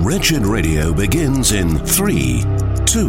Wretched Radio begins in 3, 2,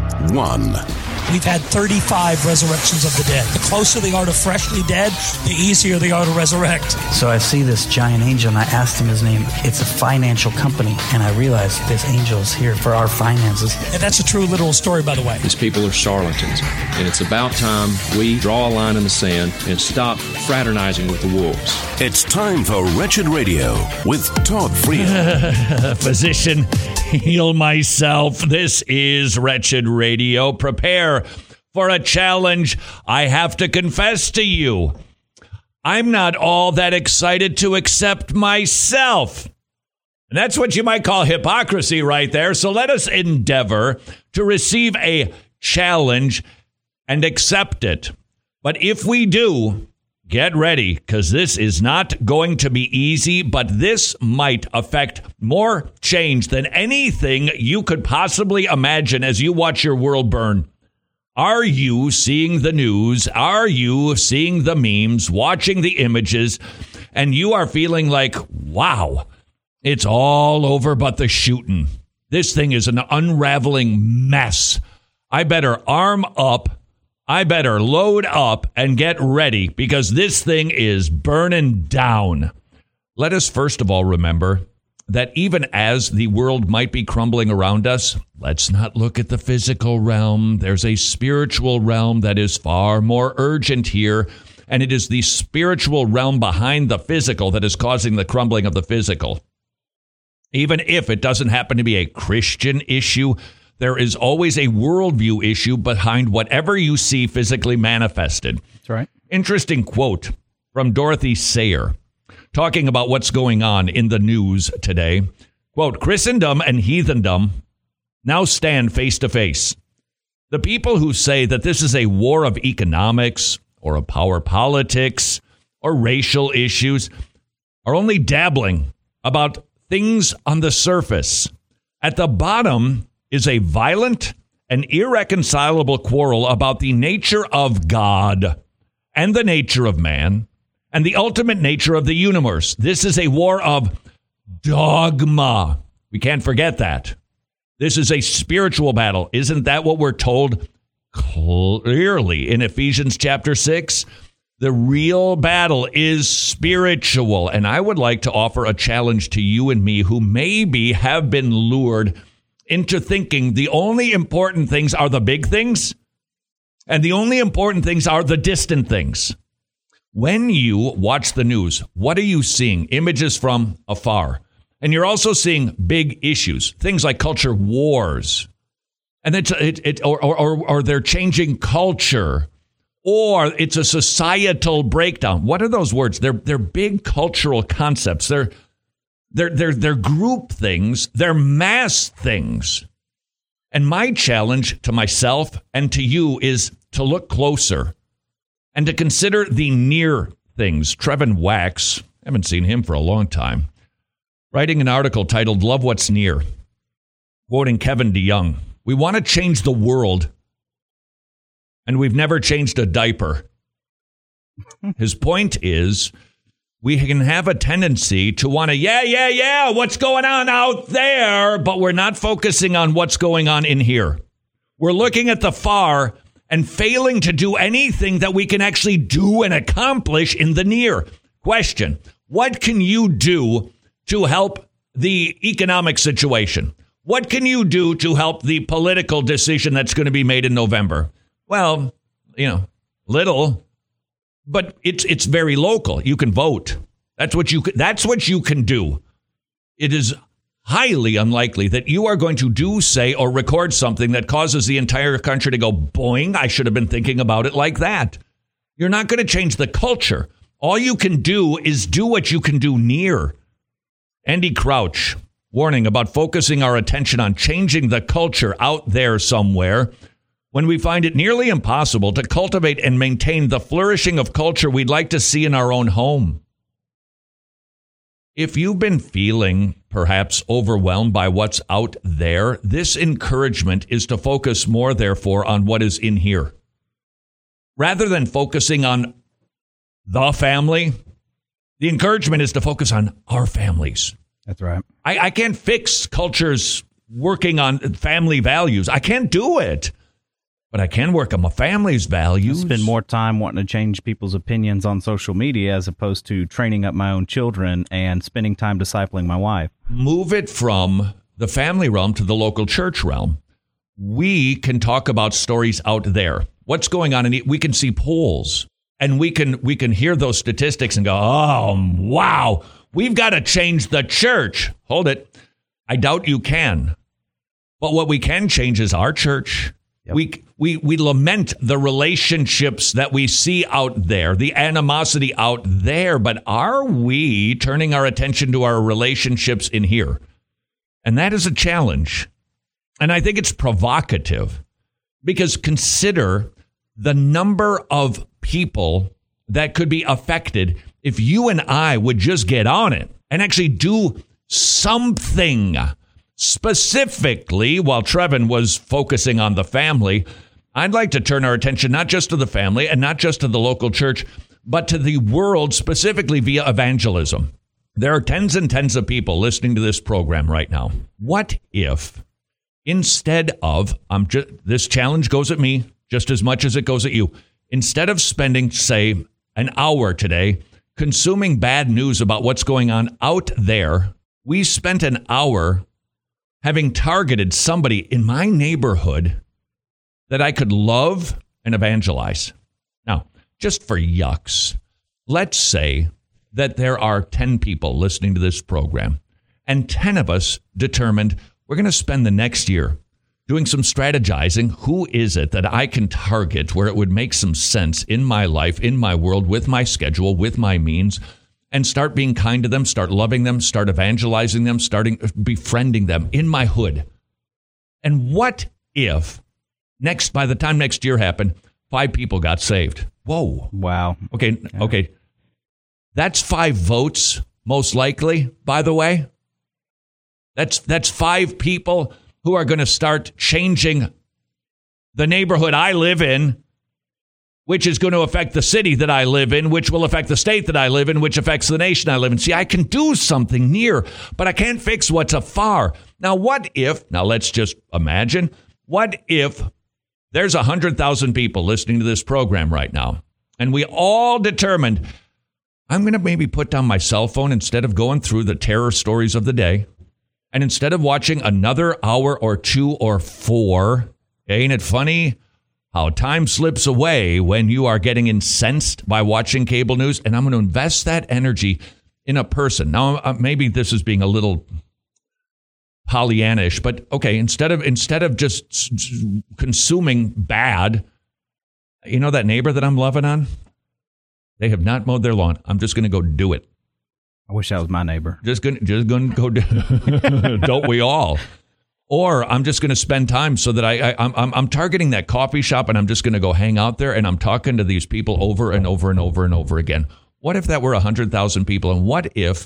1. We've had 35 resurrections of the dead. The closer they are to freshly dead, the easier they are to resurrect. So I see this giant angel, and I asked him his name. It's a financial company, and I realized this angel is here for our finances. And that's a true literal story, by the way. These people are charlatans, and it's about time we draw a line in the sand and stop fraternizing with the wolves. It's time for Wretched Radio with Todd Friel. Physician, heal myself. This is Wretched Radio. Prepare for a challenge. I have to confess to you, I'm not all that excited to accept myself. And that's what you might call hypocrisy right there. So let us endeavor to receive a challenge and accept it. But if we do, get ready, because this is not going to be easy, but this might affect more change than anything you could possibly imagine as you watch your world burn. Are you seeing the news? Are you seeing the memes, watching the images, and you are feeling like, wow, it's all over but the shooting. This thing is an unraveling mess. I better arm up. I better load up and get ready because this thing is burning down. Let us first of all remember that even as the world might be crumbling around us, let's not look at the physical realm. There's a spiritual realm that is far more urgent here, and it is the spiritual realm behind the physical that is causing the crumbling of the physical. Even if it doesn't happen to be a Christian issue, there is always a worldview issue behind whatever you see physically manifested. That's right. Interesting quote from Dorothy Sayers, talking about what's going on in the news today. Quote, Christendom and heathendom now stand face to face. The people who say that this is a war of economics or of power politics or racial issues are only dabbling about things on the surface. At the bottom is a violent and irreconcilable quarrel about the nature of God and the nature of man and the ultimate nature of the universe. This is a war of dogma. We can't forget that. This is a spiritual battle. Isn't that what we're told clearly in Ephesians chapter 6? The real battle is spiritual. And I would like to offer a challenge to you and me who maybe have been lured into thinking the only important things are the big things and the only important things are the distant things. When you watch the news, what are you seeing? Images from afar. And you're also seeing big issues, things like culture wars. And or they're changing culture, or it's a societal breakdown. What are those words? They're big cultural concepts. They're group things. They're mass things. And my challenge to myself and to you is to look closer and to consider the near things. Trevin Wax, haven't seen him for a long time, writing an article titled Love What's Near, quoting Kevin DeYoung. We want to change the world, and we've never changed a diaper. His point is, we can have a tendency to want to, what's going on out there, but we're not focusing on what's going on in here. We're looking at the far and failing to do anything that we can actually do and accomplish in the near. Question, what can you do to help the economic situation? What can you do to help the political decision that's going to be made in November? Well, little. But it's very local. You can vote. That's what you can do. It is highly unlikely that you are going to do, say, or record something that causes the entire country to go, boing, I should have been thinking about it like that. You're not going to change the culture. All you can do is do what you can do near. Andy Crouch, warning about focusing our attention on changing the culture out there somewhere when we find it nearly impossible to cultivate and maintain the flourishing of culture we'd like to see in our own home. If you've been feeling perhaps overwhelmed by what's out there, this encouragement is to focus more, therefore, on what is in here. Rather than focusing on the family, the encouragement is to focus on our families. That's right. I can't fix cultures working on family values. I can't do it. But I can work on my family's values. I spend more time wanting to change people's opinions on social media as opposed to training up my own children and spending time discipling my wife. Move it from the family realm to the local church realm. We can talk about stories out there. What's going on? We can see polls, and we can hear those statistics and go, oh, wow, we've got to change the church. Hold it. I doubt you can. But what we can change is our church. Yep. We lament the relationships that we see out there, the animosity out there, but are we turning our attention to our relationships in here? And that is a challenge. And I think it's provocative because consider the number of people that could be affected if you and I would just get on it and actually do something. Specifically, while Trevin was focusing on the family, I'd like to turn our attention not just to the family and not just to the local church, but to the world, specifically via evangelism. There are tens and tens of people listening to this program right now. What if instead of, this challenge goes at me just as much as it goes at you, instead of spending, say, an hour today consuming bad news about what's going on out there, we spent an hour having targeted somebody in my neighborhood that I could love and evangelize. Now, just for yucks, let's say that there are 10 people listening to this program, and 10 of us determined we're going to spend the next year doing some strategizing. Who is it that I can target where it would make some sense in my life, in my world, with my schedule, with my means, and start being kind to them, start loving them, start evangelizing them, starting befriending them in my hood. And what if by the time next year happened, 5 people got saved? Whoa. Wow. Okay. That's 5 votes, most likely, by the way. That's 5 people who are going to start changing the neighborhood I live in, which is going to affect the city that I live in, which will affect the state that I live in, which affects the nation I live in. See, I can do something near, but I can't fix what's afar. Now, let's just imagine, what if there's 100,000 people listening to this program right now, and we all determined, I'm going to maybe put down my cell phone instead of going through the terror stories of the day, and instead of watching another hour or 2 or 4, ain't it funny how time slips away when you are getting incensed by watching cable news? And I'm going to invest that energy in a person. Now, maybe this is being a little Pollyannish, but okay, instead of just consuming bad, you know that neighbor that I'm loving on? They have not mowed their lawn. I'm just going to go do it. I wish that was my neighbor. Just going to go do it. Don't we all? Or I'm just going to spend time so that I'm targeting that coffee shop, and I'm just going to go hang out there, and I'm talking to these people over and over and over and over again. What if that were 100,000 people? And what if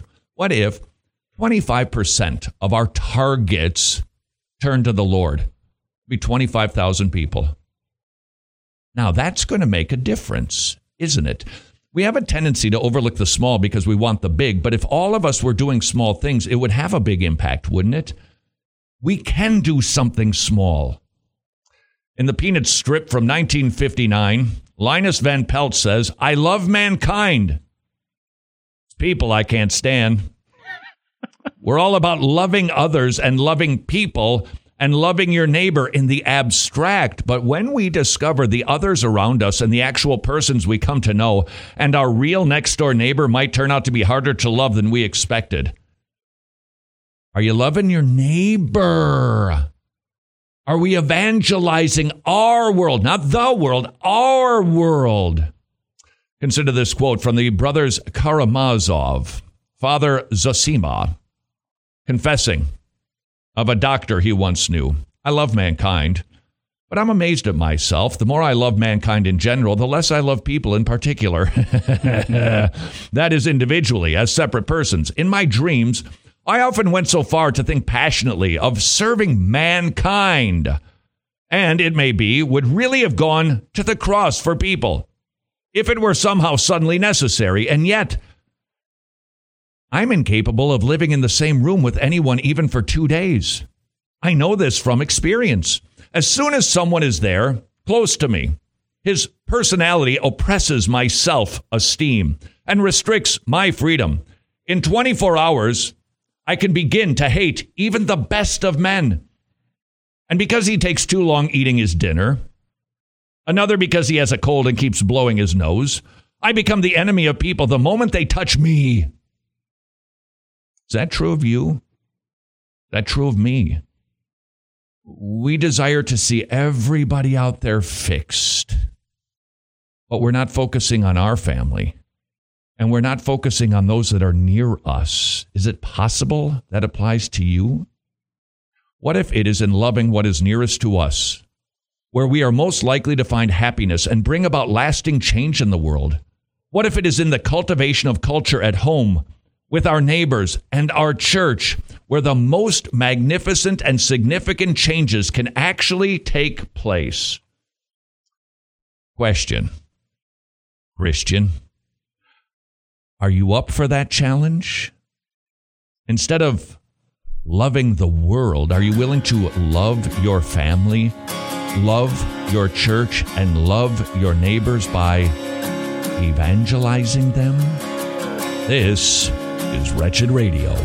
25% of our targets turn to the Lord? It'd be 25,000 people. Now, that's going to make a difference, isn't it? We have a tendency to overlook the small because we want the big. But if all of us were doing small things, it would have a big impact, wouldn't it? We can do something small. In the Peanuts strip from 1959, Linus Van Pelt says, I love mankind. It's people I can't stand. We're all about loving others and loving people and loving your neighbor in the abstract. But when we discover the others around us and the actual persons we come to know, and our real next door neighbor might turn out to be harder to love than we expected. Are you loving your neighbor? Are we evangelizing our world? Not the world, our world. Consider this quote from the brothers Karamazov. Father Zosima, confessing of a doctor he once knew. I love mankind, but I'm amazed at myself. The more I love mankind in general, the less I love people in particular. That is individually, as separate persons. In my dreams, I often went so far to think passionately of serving mankind, and it may be would really have gone to the cross for people if it were somehow suddenly necessary. And yet, I'm incapable of living in the same room with anyone even for 2 days. I know this from experience. As soon as someone is there, close to me, his personality oppresses my self-esteem and restricts my freedom. In 24 hours, I can begin to hate even the best of men. And because he takes too long eating his dinner, another because he has a cold and keeps blowing his nose, I become the enemy of people the moment they touch me. Is that true of you? Is that true of me? We desire to see everybody out there fixed, but we're not focusing on our family, and we're not focusing on those that are near us. Is it possible that applies to you? What if it is in loving what is nearest to us, where we are most likely to find happiness and bring about lasting change in the world? What if it is in the cultivation of culture at home, with our neighbors and our church, where the most magnificent and significant changes can actually take place? Question. Christian, are you up for that challenge? Instead of loving the world, are you willing to love your family, love your church, and love your neighbors by evangelizing them? This is Wretched Radio.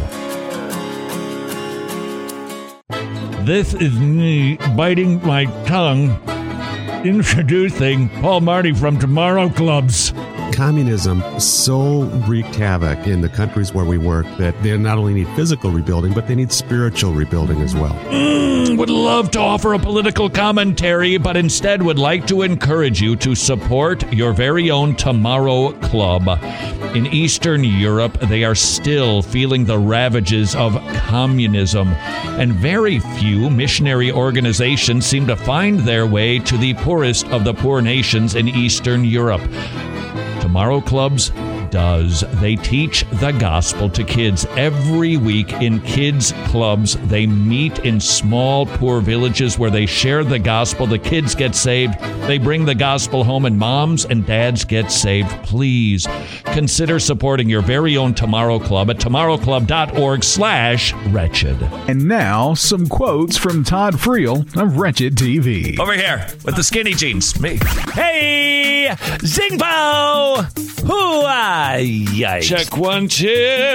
This is me biting my tongue, introducing Paul Marty from Tomorrow Clubs. Communism so wreaked havoc in the countries where we work that they not only need physical rebuilding, but they need spiritual rebuilding as well. Would love to offer a political commentary, but instead would like to encourage you to support your very own Tomorrow Club. In Eastern Europe, they are still feeling the ravages of communism, and very few missionary organizations seem to find their way to the poorest of the poor nations in Eastern Europe. Tomorrow Clubs does. They teach the gospel to kids every week in kids' clubs. They meet in small, poor villages where they share the gospel. The kids get saved. They bring the gospel home, and moms and dads get saved. Please consider supporting your very own Tomorrow Club at tomorrowclub.org/wretched. And now, some quotes from Todd Friel of Wretched TV. Over here with the skinny jeans. Me. Hey! Zingbo! Hoo-ah! Check 1, 2.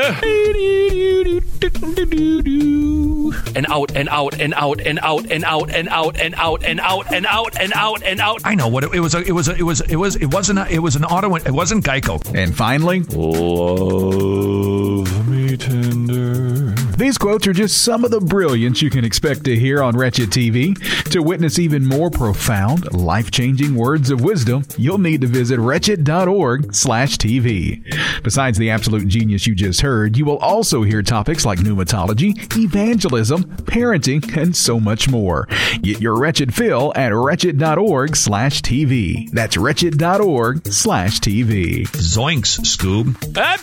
And out, and out, and out, and out, and out, and out, and out, and out, and out, and out, and out. I know what it was. It wasn't auto. It wasn't Geico. And finally, Love me tender. These quotes are just some of the brilliance you can expect to hear on Wretched TV. To witness even more profound, life-changing words of wisdom, you'll need to visit wretched.org/TV. Besides the absolute genius you just heard, you will also hear topics like pneumatology, evangelism, parenting, and so much more. Get your Wretched fill at wretched.org/TV. That's wretched.org/TV. Zoinks, Scoob.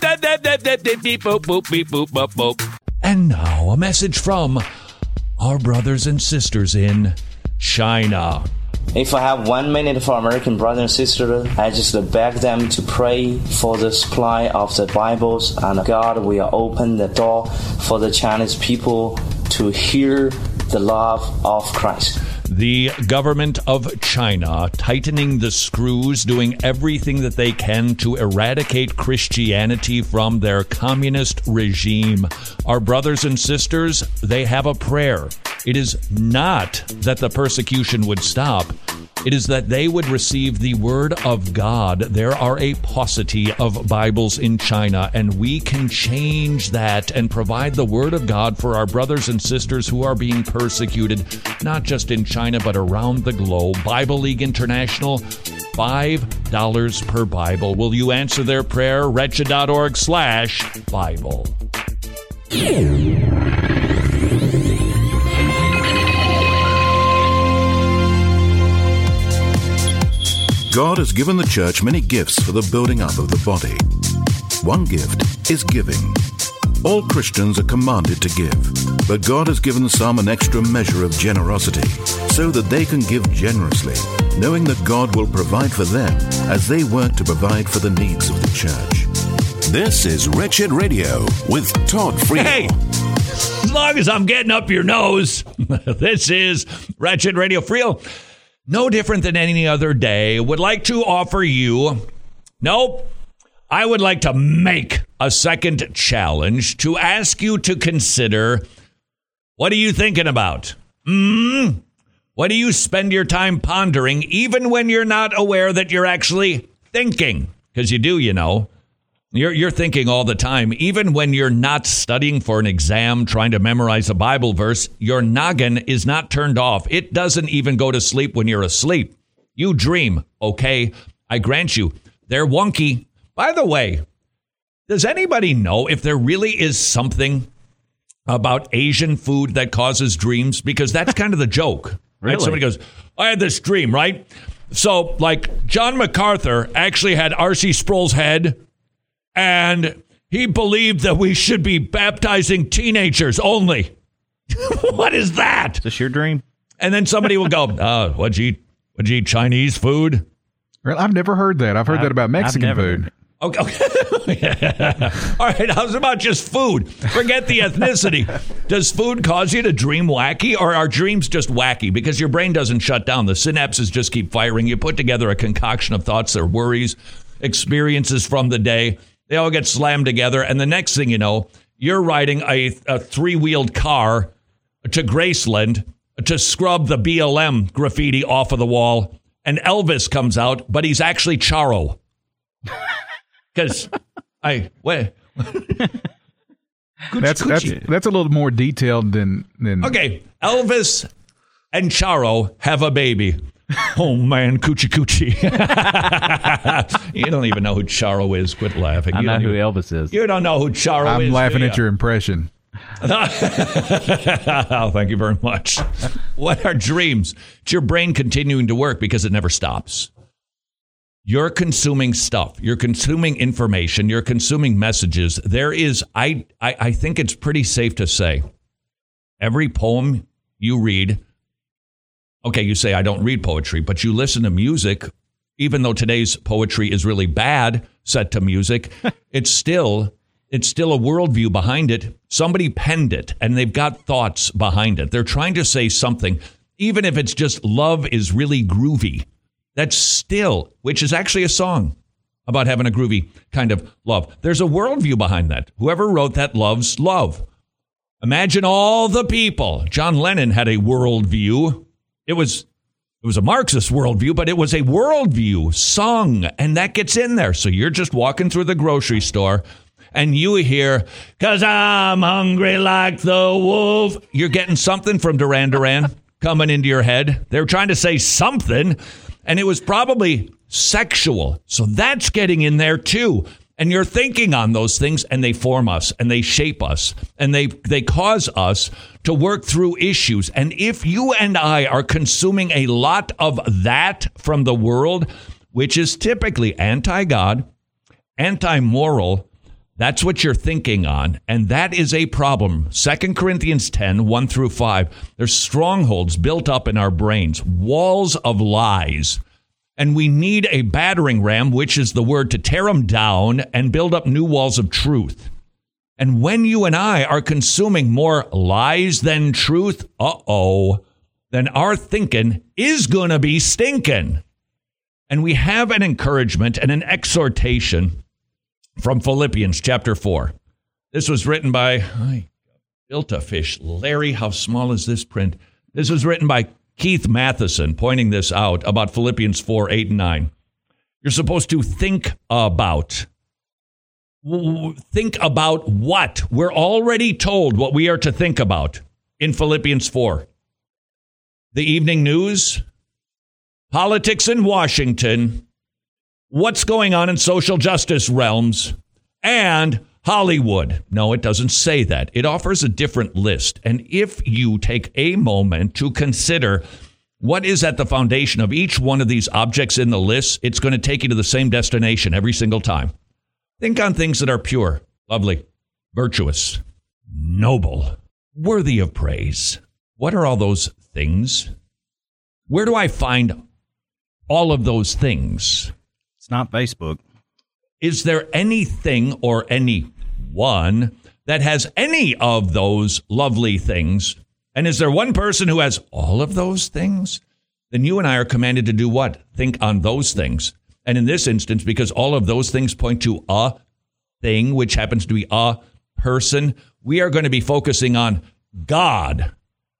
And now a message from our brothers and sisters in China. If I have 1 minute for American brothers and sisters, I just beg them to pray for the supply of the Bibles, and God will open the door for the Chinese people to hear the love of Christ. The government of China tightening the screws, doing everything that they can to eradicate Christianity from their communist regime. Our brothers and sisters, they have a prayer. It is not that the persecution would stop. It is that they would receive the word of God. There are a paucity of Bibles in China, and we can change that and provide the word of God for our brothers and sisters who are being persecuted, not just in China, but around the globe. Bible League International, $5 per Bible. Will you answer their prayer? Wretched.org/Bible. God has given the church many gifts for the building up of the body. One gift is giving. All Christians are commanded to give, but God has given some an extra measure of generosity so that they can give generously, knowing that God will provide for them as they work to provide for the needs of the church. This is Wretched Radio with Todd Friel. Hey, as long as I'm getting up your nose, this is Wretched Radio. Friel, no different than any other day, would like to offer you, I would like to make a second challenge to ask you to consider, what are you thinking about? What do you spend your time pondering, even when you're not aware that you're actually thinking? Because you do, you know. You're thinking all the time. Even when you're not studying for an exam, trying to memorize a Bible verse, your noggin is not turned off. It doesn't even go to sleep when you're asleep. You dream, okay? I grant you, they're wonky. By the way, does anybody know if there really is something about Asian food that causes dreams? Because that's kind of the joke. Right? Really? Somebody goes, I had this dream, right? So, like, John MacArthur actually had R.C. Sproul's head, and he believed that we should be baptizing teenagers only. What is that? Is this your dream? And then somebody will go, what'd you eat Chinese food? Well, I've never heard that. I've heard that about Mexican food. Okay. All right. How's about just food? Forget the ethnicity. Does food cause you to dream wacky, or are dreams just wacky? Because your brain doesn't shut down. The synapses just keep firing. You put together a concoction of thoughts or worries, experiences from the day. They all get slammed together. And the next thing you know, you're riding a three-wheeled car to Graceland to scrub the BLM graffiti off of the wall. And Elvis comes out, but he's actually Charo. Because that's a little more detailed than. Okay, Elvis and Charo have a baby. Oh man, coochie coochie. You don't even know who Charo is. Quit laughing. I know who Elvis is. You don't know who Charo is. I'm laughing at your impression. Oh, thank you very much. What are dreams? It's your brain continuing to work because it never stops. You're consuming stuff. You're consuming information. You're consuming messages. There is, I think it's pretty safe to say, every poem you read, okay, you say, I don't read poetry, but you listen to music, even though today's poetry is really bad set to music, it's still a worldview behind it. Somebody penned it, and they've got thoughts behind it. They're trying to say something, even if it's just love is really groovy. That's still, which is actually a song about having a groovy kind of love. There's a worldview behind that. Whoever wrote that loves love. Imagine all the people. John Lennon had a worldview. It was a Marxist worldview, but it was a worldview song, and that gets in there. So you're just walking through the grocery store, and you hear, 'cause I'm hungry like the wolf. You're getting something from Duran Duran coming into your head. They were trying to say something, and it was probably sexual. So that's getting in there too. And you're thinking on those things, and they form us, and they shape us, and they cause us to work through issues. And if you and I are consuming a lot of that from the world, which is typically anti-God, anti-moral, that's what you're thinking on, and that is a problem. 2 Corinthians 10, 1 through 5. There's strongholds built up in our brains, walls of lies, and we need a battering ram, which is the word, to tear them down and build up new walls of truth. And when you and I are consuming more lies than truth, then our thinking is going to be stinking. And we have an encouragement and an exhortation from Philippians chapter 4. This was written by, I built a fish. Larry, how small is this print? This was written by Keith Matheson, pointing this out about Philippians 4, 8, and 9. You're supposed to think about. Think about what? We're already told what we are to think about in Philippians 4. The evening news, politics in Washington, what's going on in social justice realms, and Hollywood. No, it doesn't say that. It offers a different list. And if you take a moment to consider what is at the foundation of each one of these objects in the list, it's going to take you to the same destination every single time. Think on things that are pure, lovely, virtuous, noble, worthy of praise. What are all those things? Where do I find all of those things? It's not Facebook. Is there anything or anyone that has any of those lovely things? And is there one person who has all of those things? Then you and I are commanded to do what? Think on those things. And in this instance, because all of those things point to a thing, which happens to be a person, we are going to be focusing on God.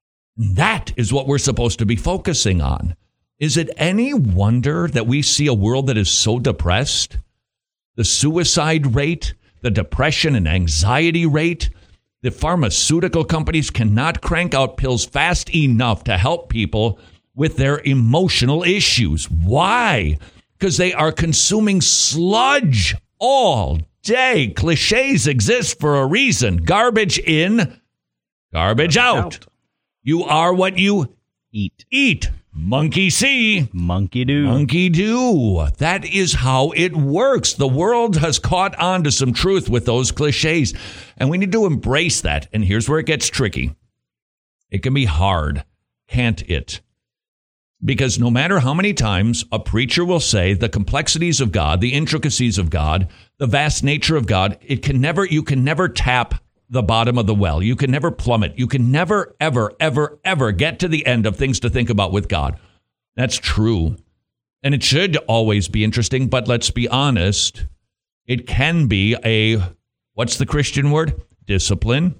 That is what we're supposed to be focusing on. Is it any wonder that we see a world that is so depressed? The suicide rate, the depression and anxiety rate, the pharmaceutical companies cannot crank out pills fast enough to help people with their emotional issues. Why? Because they are consuming sludge all day. Cliches exist for a reason. Garbage in, garbage out. You are what you eat. Monkey see, monkey do. Monkey do. That is how it works. The world has caught on to some truth with those cliches, and we need to embrace that. And here's where it gets tricky. It can be hard, can't it? Because no matter how many times a preacher will say the complexities of God, the intricacies of God, the vast nature of God, you can never tap the bottom of the well. You can never plummet. You can never, ever, ever, ever get to the end of things to think about with God. That's true. And it should always be interesting, but let's be honest. It can be what's the Christian word? Discipline.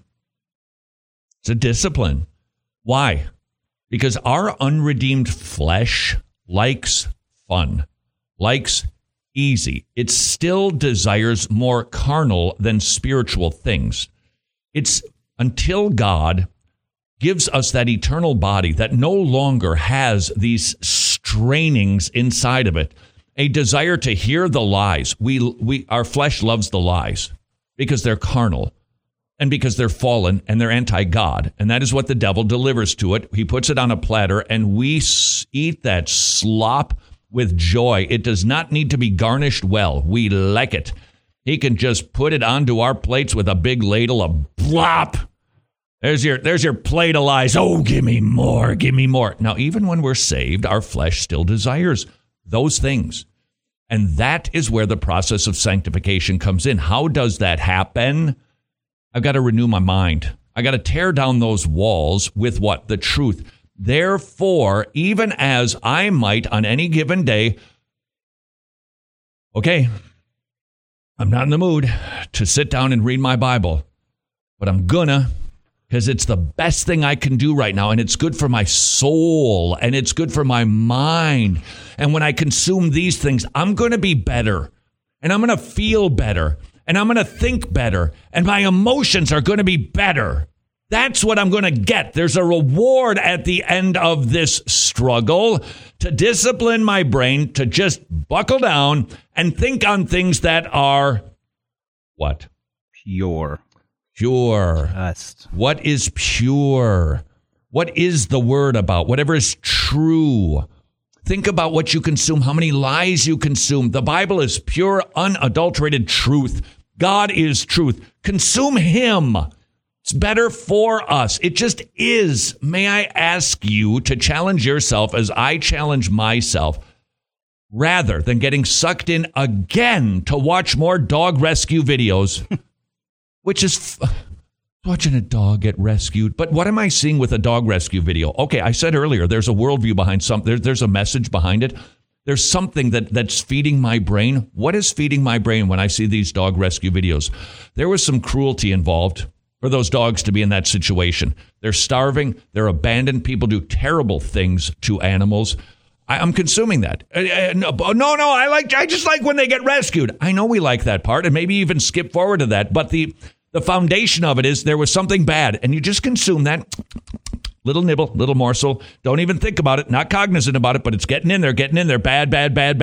It's a discipline. Why? Because our unredeemed flesh likes fun, likes easy. It still desires more carnal than spiritual things. It's until God gives us that eternal body that no longer has these strainings inside of it, a desire to hear the lies. Our flesh loves the lies because they're carnal and because they're fallen and they're anti-God. And that is what the devil delivers to it. He puts it on a platter and we eat that slop with joy. It does not need to be garnished well. We like it. He can just put it onto our plates with a big ladle of blop. There's your plate of lies. Oh, give me more, give me more. Now, even when we're saved, our flesh still desires those things. And that is where the process of sanctification comes in. How does that happen? I've got to renew my mind. I got to tear down those walls with what? The truth. Therefore, even as I might on any given day, okay, I'm not in the mood to sit down and read my Bible, but I'm gonna, because it's the best thing I can do right now, and it's good for my soul, and it's good for my mind. And when I consume these things, I'm going to be better, and I'm going to feel better, and I'm going to think better, and my emotions are going to be better. That's what I'm going to get. There's a reward at the end of this struggle to discipline my brain, to just buckle down and think on things that are what? Pure. Just. What is pure? What is the word about? Whatever is true. Think about what you consume, how many lies you consume. The Bible is pure, unadulterated truth. God is truth. Consume him. It's better for us. It just is. May I ask you to challenge yourself as I challenge myself, rather than getting sucked in again to watch more dog rescue videos, which is watching a dog get rescued. But what am I seeing with a dog rescue video? Okay, I said earlier, there's a worldview behind something. There's a message behind it. There's something that's feeding my brain. What is feeding my brain when I see these dog rescue videos? There was some cruelty involved for those dogs to be in that situation. They're starving. They're abandoned. People do terrible things to animals. I'm consuming that. No. I just like when they get rescued. I know we like that part, and maybe even skip forward to that. But the foundation of it is there was something bad, and you just consume that little nibble, little morsel. Don't even think about it. Not cognizant about it, but it's getting in there. Bad,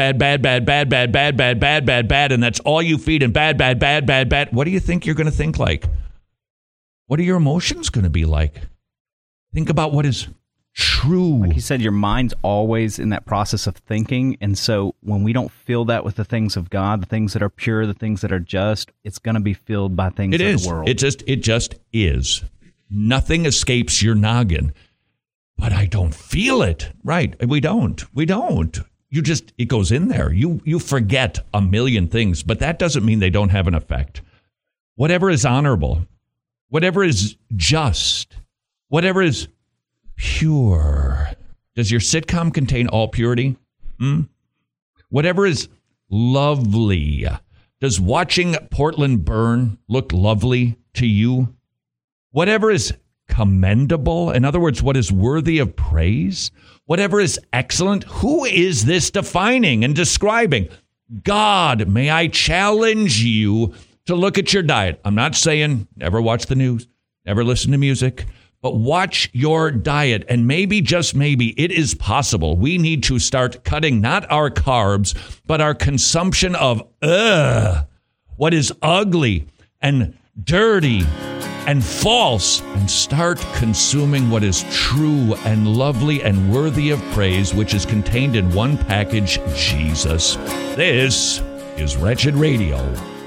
and that's all you feed. And bad. What do you think you're going to think like? What are your emotions going to be like? Think about what is true. Like you said, your mind's always in that process of thinking. And so when we don't fill that with the things of God, the things that are pure, the things that are just, it's going to be filled by things of the world. It just is. Nothing escapes your noggin. But I don't feel it. Right. We don't. it goes in there. You forget a million things, but that doesn't mean they don't have an effect. Whatever is honorable, whatever is just, whatever is pure. Does your sitcom contain all purity? Whatever is lovely. Does watching Portland burn look lovely to you? Whatever is commendable, in other words, what is worthy of praise, whatever is excellent, who is this defining and describing? God, may I challenge you to look at your diet. I'm not saying never watch the news, never listen to music, but watch your diet. And maybe, just maybe, it is possible we need to start cutting not our carbs, but our consumption of what is ugly and dirty and false, and start consuming what is true and lovely and worthy of praise, which is contained in one package, Jesus. This is Wretched Radio.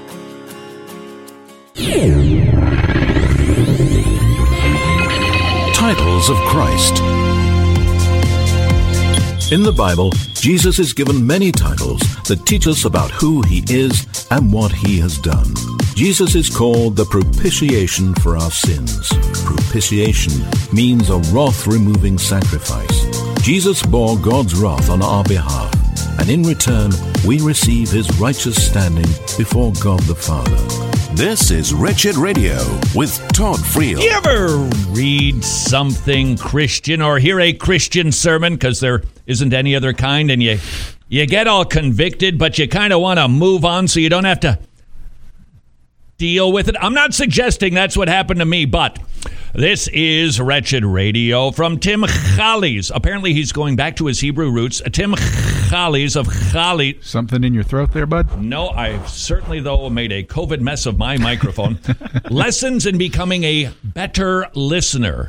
Titles of Christ. In the Bible, Jesus is given many titles that teach us about who he is and what he has done. Jesus is called the propitiation for our sins. Propitiation means a wrath-removing sacrifice. Jesus bore God's wrath on our behalf, and in return, we receive his righteous standing before God the Father. This is Wretched Radio with Todd Friel. You ever read something Christian or hear a Christian sermon, because there isn't any other kind, and you get all convicted, but you kind of want to move on so you don't have to deal with it? I'm not suggesting that's what happened to me, but this is Wretched Radio from Tim Challies. Apparently he's going back to his Hebrew roots. Tim Challies of Challies. Something in your throat there, bud? No, I've certainly, though, made a COVID mess of my microphone. Lessons in becoming a better listener.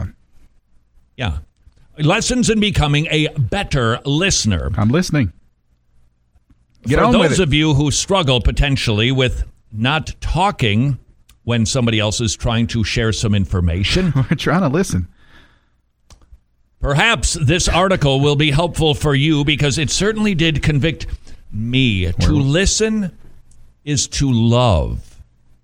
Yeah. Lessons in becoming a better listener. I'm listening. For those of you who struggle potentially with not talking when somebody else is trying to share some information. We're trying to listen. Perhaps this article will be helpful for you, because it certainly did convict me. To listen is to love.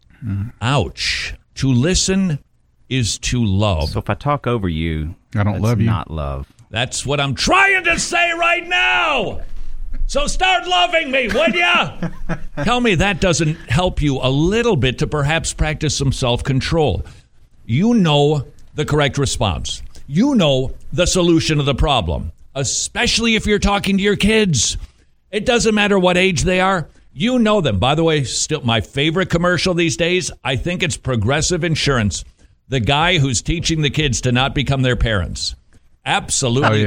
Ouch. To listen is to love. So if I talk over you, I don't love you. Not love. That's what I'm trying to say right now. So start loving me, would ya? Tell me that doesn't help you a little bit to perhaps practice some self-control. You know the correct response. You know the solution of the problem, especially if you're talking to your kids. It doesn't matter what age they are. You know them. By the way, still my favorite commercial these days, I think it's Progressive Insurance. The guy who's teaching the kids to not become their parents. Absolutely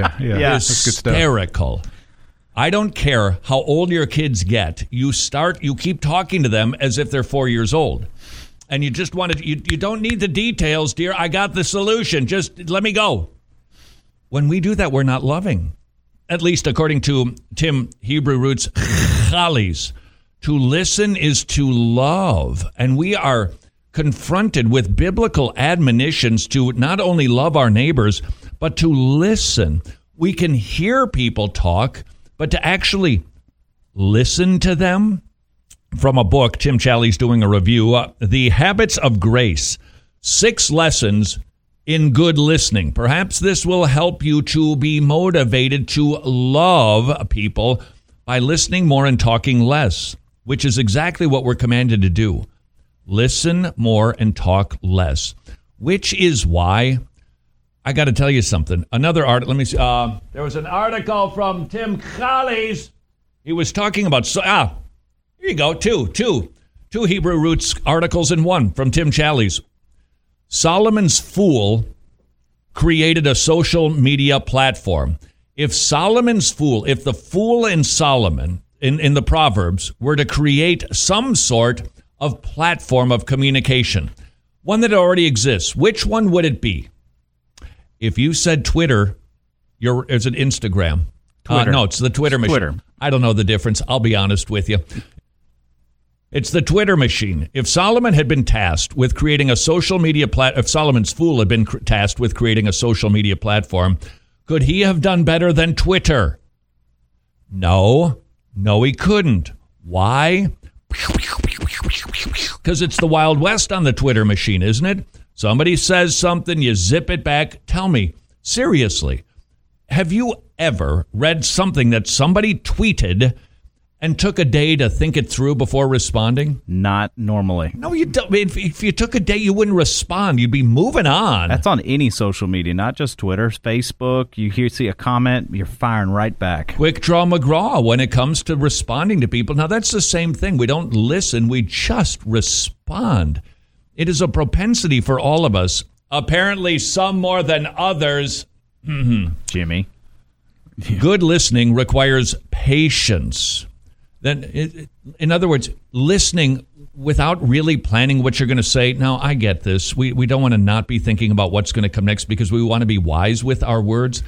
hysterical. I don't care how old your kids get. You keep talking to them as if they're 4 years old. And you just want to, you don't need the details, dear. I got the solution. Just let me go. When we do that, we're not loving. At least according to Tim Hebrew Roots Challies. To listen is to love. And we are confronted with biblical admonitions to not only love our neighbors, but to listen. We can hear people talk, but to actually listen to them. From a book, Tim Challies doing a review, The Habits of Grace, 6 Lessons in Good Listening. Perhaps this will help you to be motivated to love people by listening more and talking less, which is exactly what we're commanded to do. Listen more and talk less, which is why I got to tell you something. Another article, let me see. There was an article from Tim Challies. He was talking about, here you go, two Hebrew Roots articles in one from Tim Challies. Solomon's fool created a social media platform. If the fool in Solomon, in the Proverbs, were to create some sort of platform of communication, one that already exists, which one would it be? If you said Twitter, is it Instagram? No, it's the Twitter machine. Twitter. I don't know the difference. I'll be honest with you. It's the Twitter machine. If Solomon had been tasked with creating a social media if Solomon's fool had been tasked with creating a social media platform, could he have done better than Twitter? No, he couldn't. Why? Because it's the Wild West on the Twitter machine, isn't it? Somebody says something, you zip it back. Tell me, seriously, have you ever read something that somebody tweeted and took a day to think it through before responding? Not normally. No, you don't. If you took a day, you wouldn't respond. You'd be moving on. That's on any social media, not just Twitter, Facebook. You see a comment, you're firing right back. Quick draw McGraw when it comes to responding to people. Now, that's the same thing. We don't listen. We just respond. It is a propensity for all of us. Apparently, some more than others. Jimmy. Good listening requires patience. Then, in other words, listening without really planning what you're going to say. Now, I get this. We don't want to not be thinking about what's going to come next because we want to be wise with our words.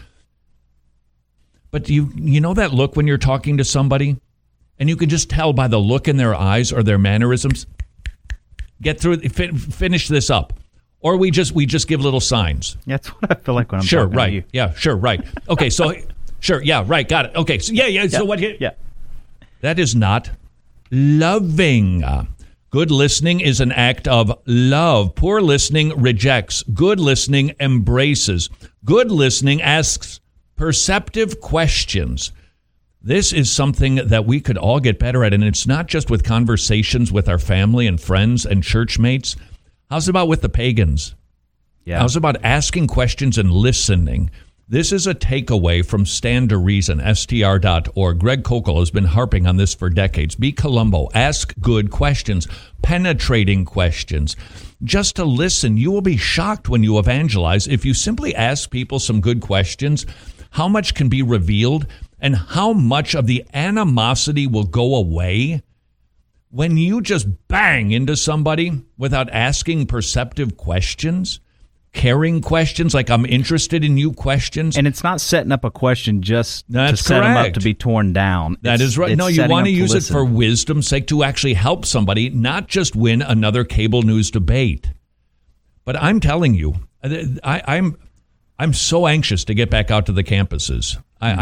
But you know that look when you're talking to somebody? And you can just tell by the look in their eyes or their mannerisms. Get through, finish this up. Or we just give little signs. That's what I feel like when I'm talking right. to you. Yeah, sure, right. Okay, so, sure, yeah, right, got it. Okay, so so what? Yeah. That is not loving. Good listening is an act of love. Poor listening rejects. Good listening embraces. Good listening asks perceptive questions. This is something that we could all get better at, and it's not just with conversations with our family and friends and church mates. How's about with the pagans? Yeah. How's about asking questions and listening? This is a takeaway from Stand to Reason, str.org. Greg Kokel has been harping on this for decades. Be Columbo. Ask good questions, penetrating questions. Just to listen. You will be shocked when you evangelize. If you simply ask people some good questions, how much can be revealed and how much of the animosity will go away when you just bang into somebody without asking perceptive questions. Caring questions, like I'm interested in you questions. And it's not setting up a question just That's to set them up correct. to be torn down. That is right. No, you want to use it for wisdom's sake to actually help somebody, not just win another cable news debate. But I'm telling you, I'm so anxious to get back out to the campuses.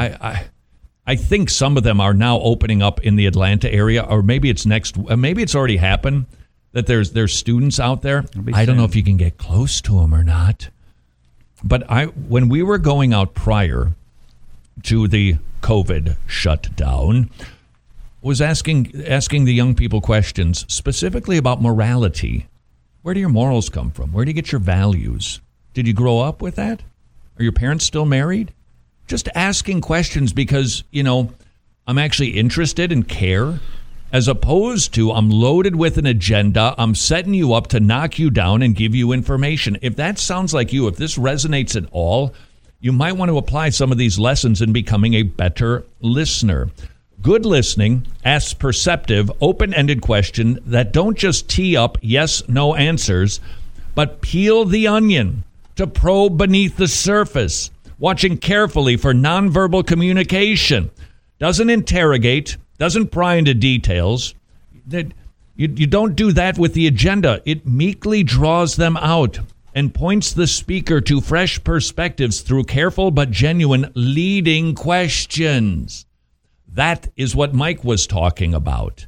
I think some of them are now opening up in the Atlanta area, or maybe it's maybe it's already happened. That there's students out there. I don't know if you can get close to them or not. But when we were going out prior to the COVID shutdown, was asking the young people questions specifically about morality. Where do your morals come from? Where do you get your values? Did you grow up with that? Are your parents still married? Just asking questions because, I'm actually interested and care. As opposed to I'm loaded with an agenda, I'm setting you up to knock you down and give you information. If that sounds like you, if this resonates at all, you might want to apply some of these lessons in becoming a better listener. Good listening asks perceptive, open-ended questions that don't just tee up yes, no answers, but peel the onion to probe beneath the surface, watching carefully for nonverbal communication. Doesn't interrogate, doesn't pry into details. You don't do that with the agenda. It meekly draws them out and points the speaker to fresh perspectives through careful but genuine leading questions. That is what Mike was talking about.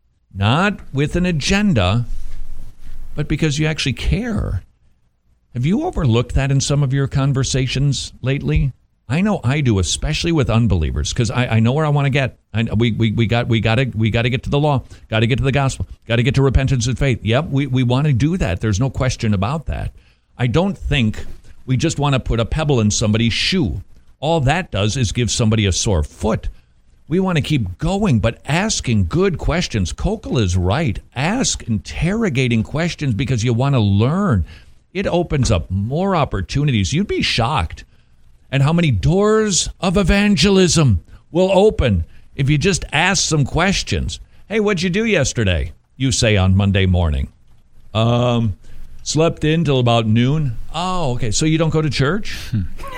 Not with an agenda, but because you actually care. Have you overlooked that in some of your conversations lately? I know I do, especially with unbelievers, because I know where I want to get. We got to get to the law, got to get to the gospel, got to get to repentance and faith. Yep, we want to do that. There's no question about that. I don't think we just want to put a pebble in somebody's shoe. All that does is give somebody a sore foot. We want to keep going, but asking good questions. Kokel is right. Ask interrogating questions because you want to learn. It opens up more opportunities. You'd be shocked at how many doors of evangelism will open if you just ask some questions. Hey, what'd you do yesterday? You say on Monday morning. Slept in till about noon. Oh, okay. So you don't go to church?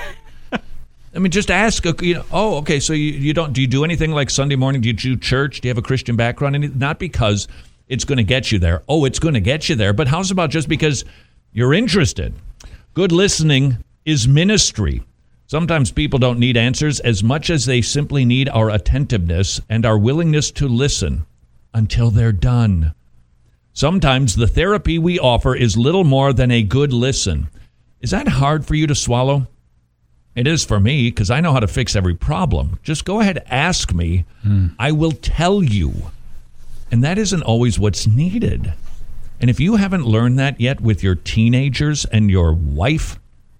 I mean, just ask. Oh, okay. So you don't? Do you do anything like Sunday morning? Do you do church? Do you have a Christian background? Not because it's going to get you there. Oh, it's going to get you there. But how's about just because you're interested? Good listening is ministry. Sometimes people don't need answers as much as they simply need our attentiveness and our willingness to listen until they're done. Sometimes the therapy we offer is little more than a good listen. Is that hard for you to swallow? It is for me, because I know how to fix every problem. Just go ahead, ask me. I will tell you. And that isn't always what's needed. And if you haven't learned that yet with your teenagers and your wife,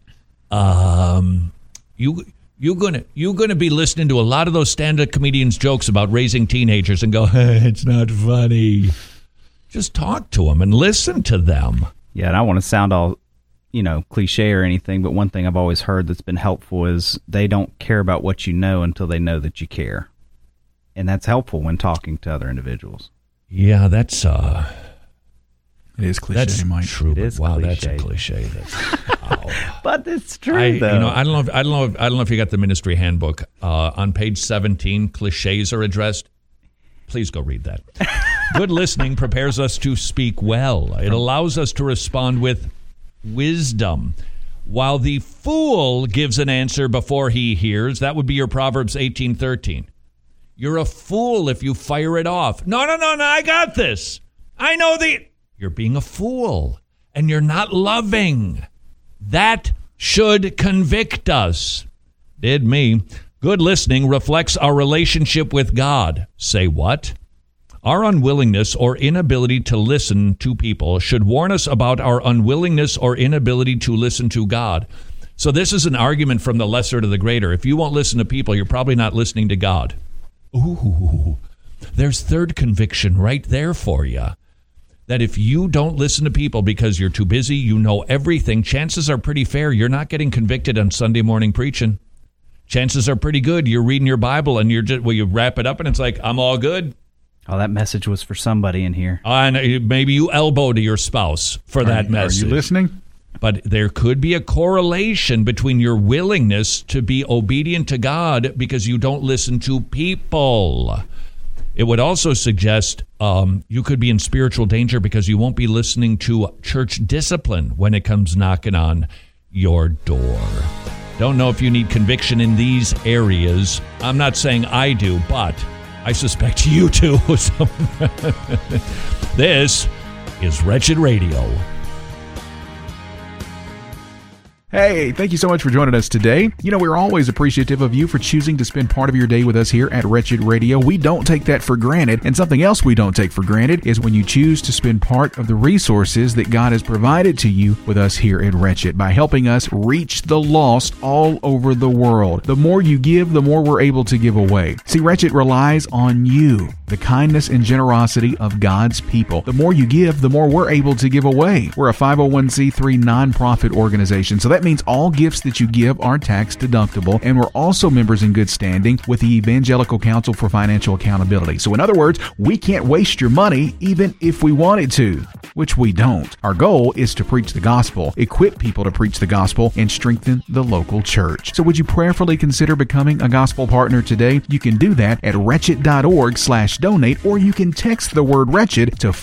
you're gonna be listening to a lot of those stand-up comedians' jokes about raising teenagers and go, hey, it's not funny. Just talk to them and listen to them. Yeah, and I don't want to sound all, cliche or anything, but one thing I've always heard that's been helpful is they don't care about what you know until they know that you care. And that's helpful when talking to other individuals. Yeah, that's it is cliche, that's Mike. True. It is wow, cliche. That's a cliche. But it's true, though. I don't know if you got the ministry handbook on page 17. Cliches are addressed. Please go read that. Good listening prepares us to speak well. It allows us to respond with wisdom. While the fool gives an answer before he hears, that would be your Proverbs 18:13. You're a fool if you fire it off. No, I got this. I know You're being a fool, and you're not loving. That should convict us. Did me. Good listening reflects our relationship with God. Say what? Our unwillingness or inability to listen to people should warn us about our unwillingness or inability to listen to God. So this is an argument from the lesser to the greater. If you won't listen to people, you're probably not listening to God. Ooh, there's third conviction right there for you. That if you don't listen to people because you're too busy, you know everything, chances are pretty fair you're not getting convicted on Sunday morning preaching. Chances are pretty good you're reading your Bible and you wrap it up and it's like, I'm all good. Oh, that message was for somebody in here. And maybe you elbow to your spouse for that message. Are you listening? But there could be a correlation between your willingness to be obedient to God because you don't listen to people. It would also suggest you could be in spiritual danger because you won't be listening to church discipline when it comes knocking on your door. Don't know if you need conviction in these areas. I'm not saying I do, but I suspect you do. This is Wretched Radio. Hey, thank you so much for joining us today. We're always appreciative of you for choosing to spend part of your day with us here at Wretched Radio. We don't take that for granted. And something else we don't take for granted is when you choose to spend part of the resources that God has provided to you with us here at Wretched by helping us reach the lost all over the world. The more you give, the more we're able to give away. See, Wretched relies on you, the kindness and generosity of God's people. The more you give, the more we're able to give away. We're a 501c3 nonprofit organization, so that means all gifts that you give are tax deductible, and we're also members in good standing with the Evangelical Council for Financial Accountability. So in other words, we can't waste your money even if we wanted to, which we don't. Our goal is to preach the gospel, equip people to preach the gospel, and strengthen the local church. So would you prayerfully consider becoming a gospel partner today? You can do that at wretched.org/donate, or you can text the word wretched to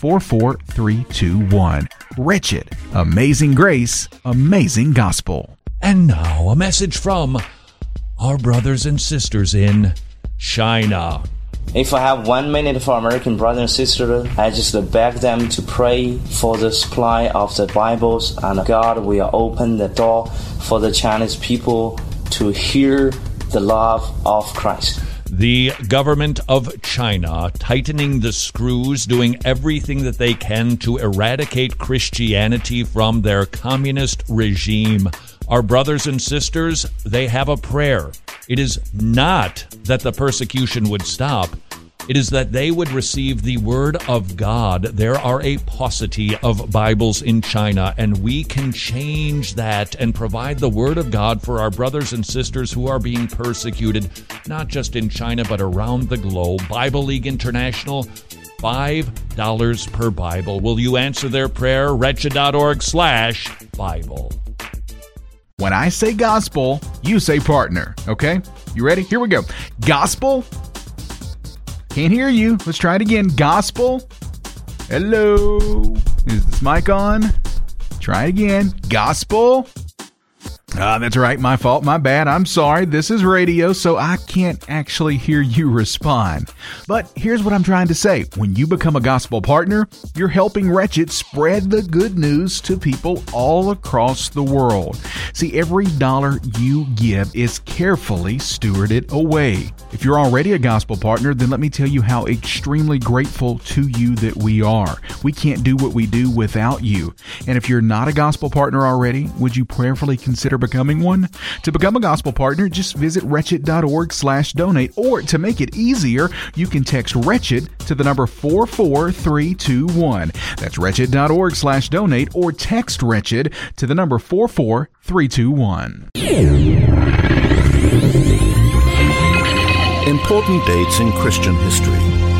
44321. Wretched. Amazing grace, amazing gospel. And now a message from our brothers and sisters in China. If I have 1 minute for American brothers and sisters, I just beg them to pray for the supply of the Bibles, and God will open the door for the Chinese people to hear the love of Christ. The government of China tightening the screws, doing everything that they can to eradicate Christianity from their communist regime. Our brothers and sisters, they have a prayer. It is not that the persecution would stop. It is that they would receive the word of God. There are a paucity of Bibles in China, and we can change that and provide the word of God for our brothers and sisters who are being persecuted, not just in China, but around the globe. Bible League International, $5 per Bible. Will you answer their prayer? Wretched.org/Bible. When I say gospel, you say partner, okay? You ready? Here we go. Gospel. Can't hear you. Let's try it again. Gospel. Hello. Is this mic on? Try it again. Gospel. That's right. My fault. My bad. I'm sorry. This is radio, so I can't actually hear you respond. But here's what I'm trying to say. When you become a gospel partner, you're helping Wretched spread the good news to people all across the world. See, every dollar you give is carefully stewarded away. If you're already a gospel partner, then let me tell you how extremely grateful to you that we are. We can't do what we do without you. And if you're not a gospel partner already, would you prayerfully consider becoming one? To become a gospel partner, just visit wretched.org/donate, or to make it easier, you can text Wretched to the number 44321. That's wretched.org/donate, or text Wretched to the number 44321. Important dates in Christian history.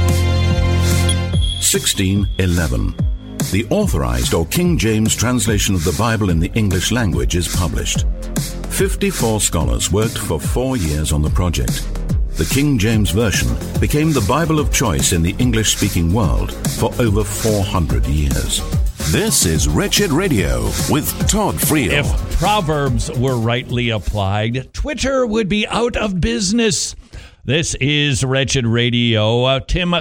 1611. The Authorized or King James translation of the Bible in the English language is published. 54 scholars worked for 4 years on the project. The King James Version became the Bible of choice in the English-speaking world for over 400 years. This is Wretched Radio with Todd Friel. If Proverbs were rightly applied, Twitter would be out of business. This is Wretched Radio. Tim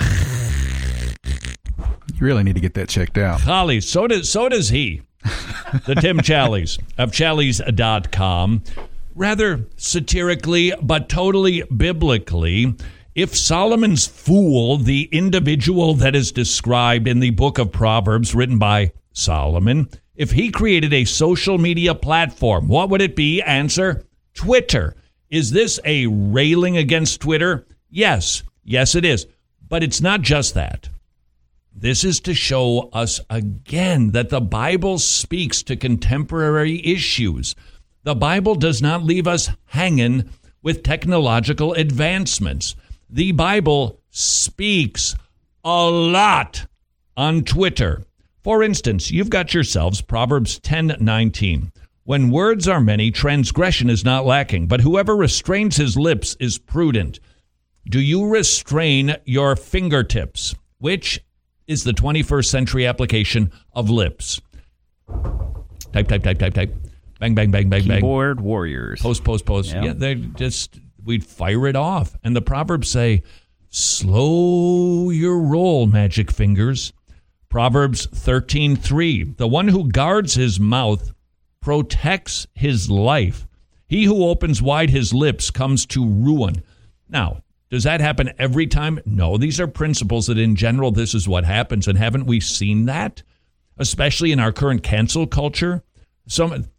You really need to get that checked out. Challies, so does he. The Tim Challies of Challies.com. Rather satirically, but totally biblically, if Solomon's fool, the individual that is described in the book of Proverbs written by Solomon, if he created a social media platform, what would it be? Answer, Twitter. Is this a railing against Twitter? Yes. Yes, it is. But it's not just that. This is to show us again that the Bible speaks to contemporary issues. The Bible does not leave us hanging with technological advancements. The Bible speaks a lot on Twitter. For instance, you've got yourselves Proverbs 10:19. When words are many, transgression is not lacking, but whoever restrains his lips is prudent. Do you restrain your fingertips, which is the 21st century application of lips? Type, type, type, type, type. Bang, bang, bang, bang, bang. Keyboard warriors. Post, post, post. Yep. Yeah, we'd fire it off. And the Proverbs say, slow your roll, magic fingers. Proverbs 13:3. The one who guards his mouth protects his life. He who opens wide his lips comes to ruin. Now, does that happen every time? No, these are principles that in general, this is what happens. And haven't we seen that? Especially in our current cancel culture. One of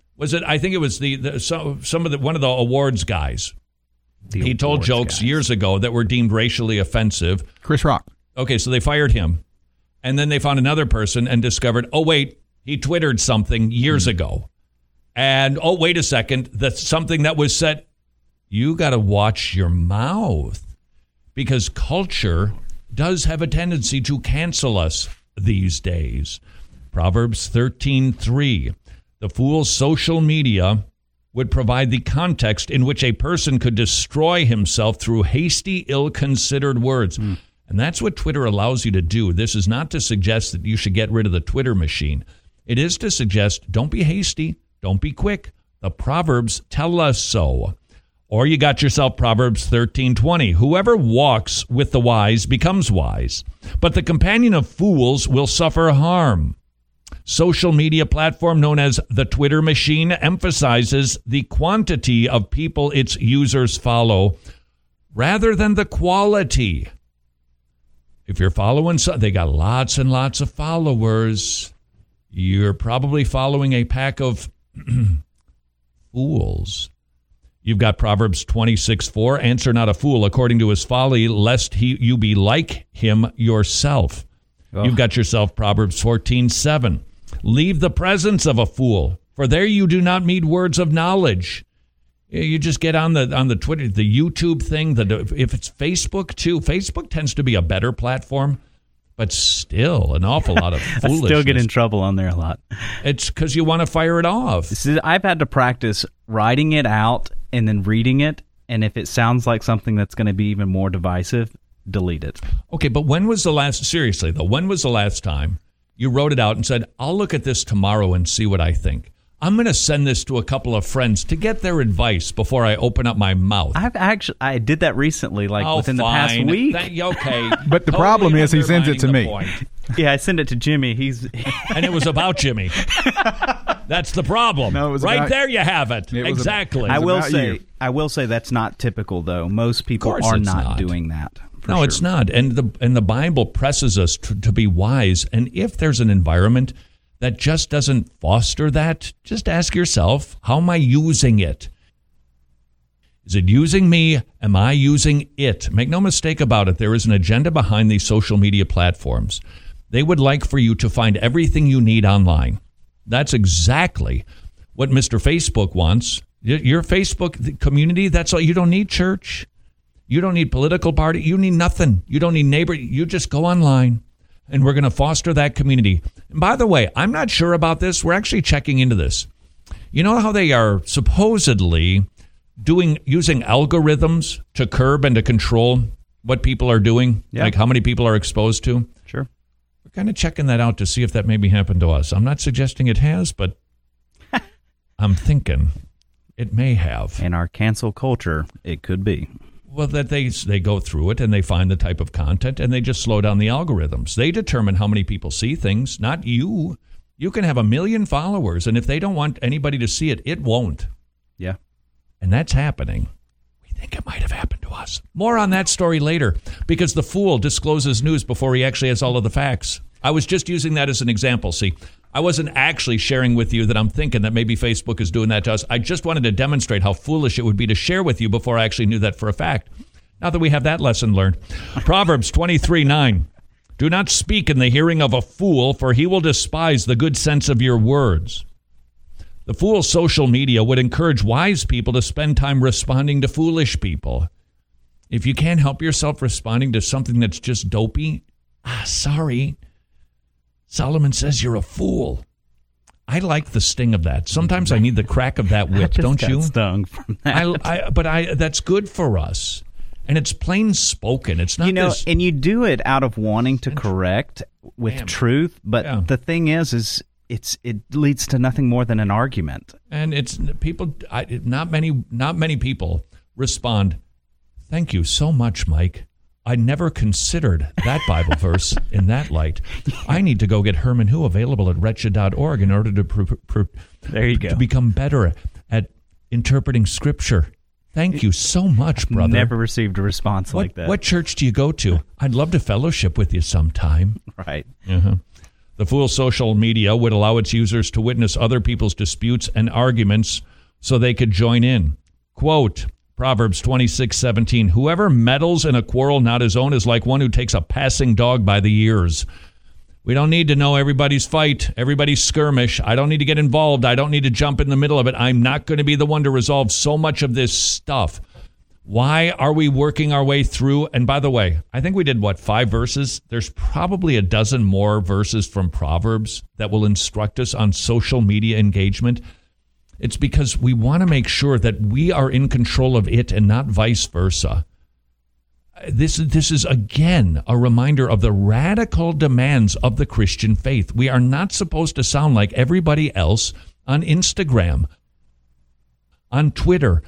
the awards guys. He told jokes years ago that were deemed racially offensive. Chris Rock. Okay, so they fired him. And then they found another person and discovered, oh, wait, he Twittered something years ago. And, oh, wait a second, that's something that was said. You got to watch your mouth, because culture does have a tendency to cancel us these days. Proverbs 13:3. The fool's social media would provide the context in which a person could destroy himself through hasty, ill-considered words. And that's what Twitter allows you to do. This is not to suggest that you should get rid of the Twitter machine. It is to suggest don't be hasty, don't be quick. The Proverbs tell us so. Or you got yourself Proverbs 13:20. Whoever walks with the wise becomes wise, but the companion of fools will suffer harm. Social media platform known as the Twitter machine emphasizes the quantity of people its users follow rather than the quality. If you're following, they got lots and lots of followers. You're probably following a pack of fools. You've got Proverbs 26:4. Answer not a fool according to his folly, lest you be like him yourself. Oh. You've got yourself Proverbs 14:7. Leave the presence of a fool, for there you do not meet words of knowledge. You just get on the Twitter, the YouTube thing. If it's Facebook too, Facebook tends to be a better platform, but still an awful lot of foolishness. I still get in trouble on there a lot. It's because you want to fire it off. I've had to practice writing it out and then reading it, and if it sounds like something that's going to be even more divisive, delete it. Okay, but when was the last time you wrote it out and said, I'll look at this tomorrow and see what I think? I'm going to send this to a couple of friends to get their advice before I open up my mouth. I did that recently, within the past week. Okay. But the problem is he sends it to me. Yeah, I send it to Jimmy. And it was about Jimmy. That's the problem. No, it was right there you have it. Exactly. I will say that's not typical, though. Most people are not doing that. No, it's not. And the Bible presses us to be wise. And if there's an environment that just doesn't foster that, just ask yourself, how am I using it? Is it using me? Am I using it? Make no mistake about it. There is an agenda behind these social media platforms. They would like for you to find everything you need online. That's exactly what Mr. Facebook wants. Your Facebook community, that's all. You don't need church. You don't need political party. You need nothing. You don't need neighbor. You just go online. And we're going to foster that community. And by the way, I'm not sure about this. We're actually checking into this. You know how they are supposedly using algorithms to curb and to control what people are doing? Yeah. Like how many people are exposed to? Sure. We're kind of checking that out to see if that maybe happened to us. I'm not suggesting it has, but I'm thinking it may have. In our cancel culture, it could be. Well, that they go through it and they find the type of content and they just slow down the algorithms. They determine how many people see things, not you. You can have 1 million followers, and if they don't want anybody to see it, it won't. Yeah. And that's happening. We think it might have happened to us. More on that story later, because the fool discloses news before he actually has all of the facts. I was just using that as an example. See, I wasn't actually sharing with you that I'm thinking that maybe Facebook is doing that to us. I just wanted to demonstrate how foolish it would be to share with you before I actually knew that for a fact. Now that we have that lesson learned. Proverbs 23:9. Do not speak in the hearing of a fool, for he will despise the good sense of your words. The fool's social media would encourage wise people to spend time responding to foolish people. If you can't help yourself responding to something that's just dopey, sorry. Solomon says you're a fool. I like the sting of that. Sometimes I need the crack of that whip, don't you? Stung from that. But that's good for us. And it's plain spoken. It's not this. And you do it out of wanting to correct with truth. But the thing is it leads to nothing more than an argument. And it's people. Not many people respond. Thank you so much, Mike. I never considered that Bible verse in that light. I need to go get Herman Hu available at wretched.org in order to there you go. To become better at interpreting Scripture. Thank you so much, brother. Never received a response like that. What church do you go to? I'd love to fellowship with you sometime. Right. Uh-huh. The fool's social media would allow its users to witness other people's disputes and arguments so they could join in. Quote, Proverbs 26:17, whoever meddles in a quarrel not his own is like one who takes a passing dog by the ears. We don't need to know everybody's fight, everybody's skirmish. I don't need to get involved. I don't need to jump in the middle of it. I'm not going to be the one to resolve so much of this stuff. Why are we working our way through? And by the way, I think we did, 5 verses? There's probably a dozen more verses from Proverbs that will instruct us on social media engagement. It's because we want to make sure that we are in control of it and not vice versa. This is, again, a reminder of the radical demands of the Christian faith. We are not supposed to sound like everybody else on Instagram, on Twitter,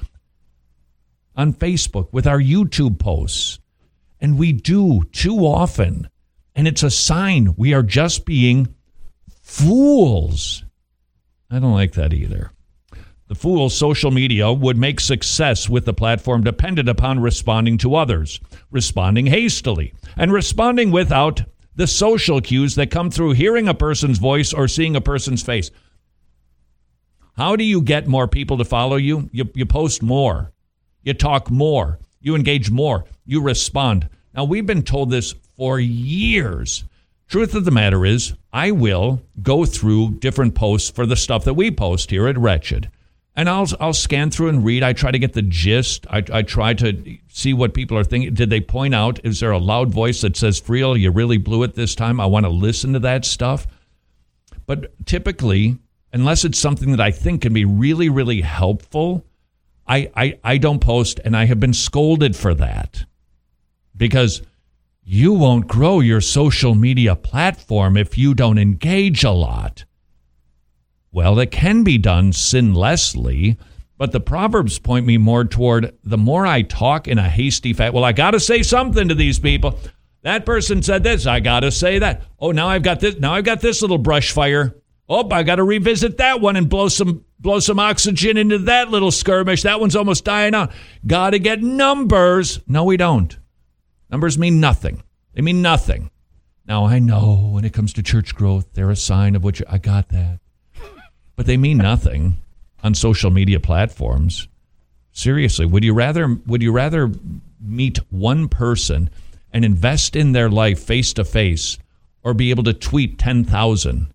on Facebook, with our YouTube posts. And we do too often. And it's a sign we are just being fools. I don't like that either. The fool's social media would make success with the platform dependent upon responding to others, responding hastily, and responding without the social cues that come through hearing a person's voice or seeing a person's face. How do you get more people to follow you? You post more. You talk more. You engage more. You respond. Now, we've been told this for years. Truth of the matter is, I will go through different posts for the stuff that we post here at Wretched. And I'll scan through and read. I try to get the gist. I try to see what people are thinking. Did they point out, is there a loud voice that says, Friel, you really blew it this time? I want to listen to that stuff. But typically, unless it's something that I think can be really, really helpful, I don't post, and I have been scolded for that. Because you won't grow your social media platform if you don't engage a lot. Well, it can be done sinlessly, but the Proverbs point me more toward the more I talk in a hasty fashion. Well, I got to say something to these people. That person said this. I got to say that. Oh, now I've got this. Now I've got this little brush fire. Oh, I got to revisit that one and blow some oxygen into that little skirmish. That one's almost dying out. Got to get numbers. No, we don't. Numbers mean nothing. They mean nothing. Now, I know when it comes to church growth, they're a sign of I got that. But they mean nothing on social media platforms. Seriously, would you rather meet one person and invest in their life face to face, or be able to tweet 10,000?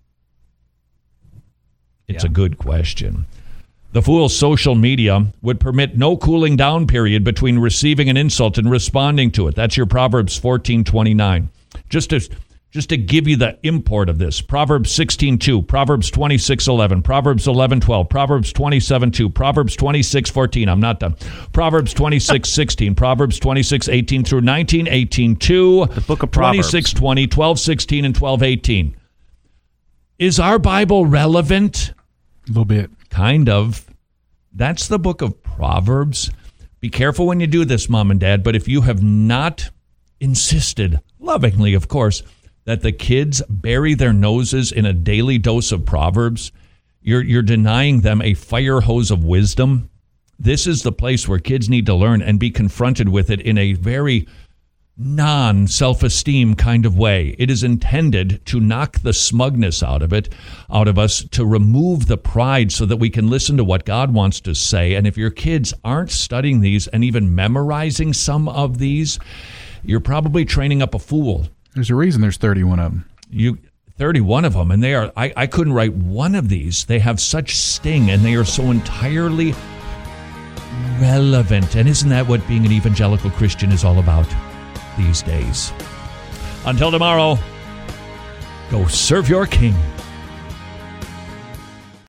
It's a good question. The fool's social media would permit no cooling down period between receiving an insult and responding to it. That's your Proverbs 14:29. Just to give you the import of this, Proverbs 16:2, Proverbs 26:11, Proverbs 11:12, Proverbs 27:2, Proverbs 26:14. I'm not done. Proverbs 26:16, Proverbs 26:18 through 19, 18:2, the book of Proverbs, 26:20, 12:16, and 12:18. Is our Bible relevant? A little bit. Kind of. That's the book of Proverbs. Be careful when you do this, Mom and Dad, but if you have not insisted, lovingly, of course, that the kids bury their noses in a daily dose of Proverbs, you're denying them a fire hose of wisdom. This is the place where kids need to learn and be confronted with it in a very non-self-esteem kind of way. It is intended to knock the smugness out of us, to remove the pride so that we can listen to what God wants to say. And if your kids aren't studying these and even memorizing some of these, you're probably training up a fool. There's a reason there's 31 of them. 31 of them, and they are. I couldn't write one of these. They have such sting, and they are so entirely relevant. And isn't that what being an evangelical Christian is all about these days? Until tomorrow, go serve your King.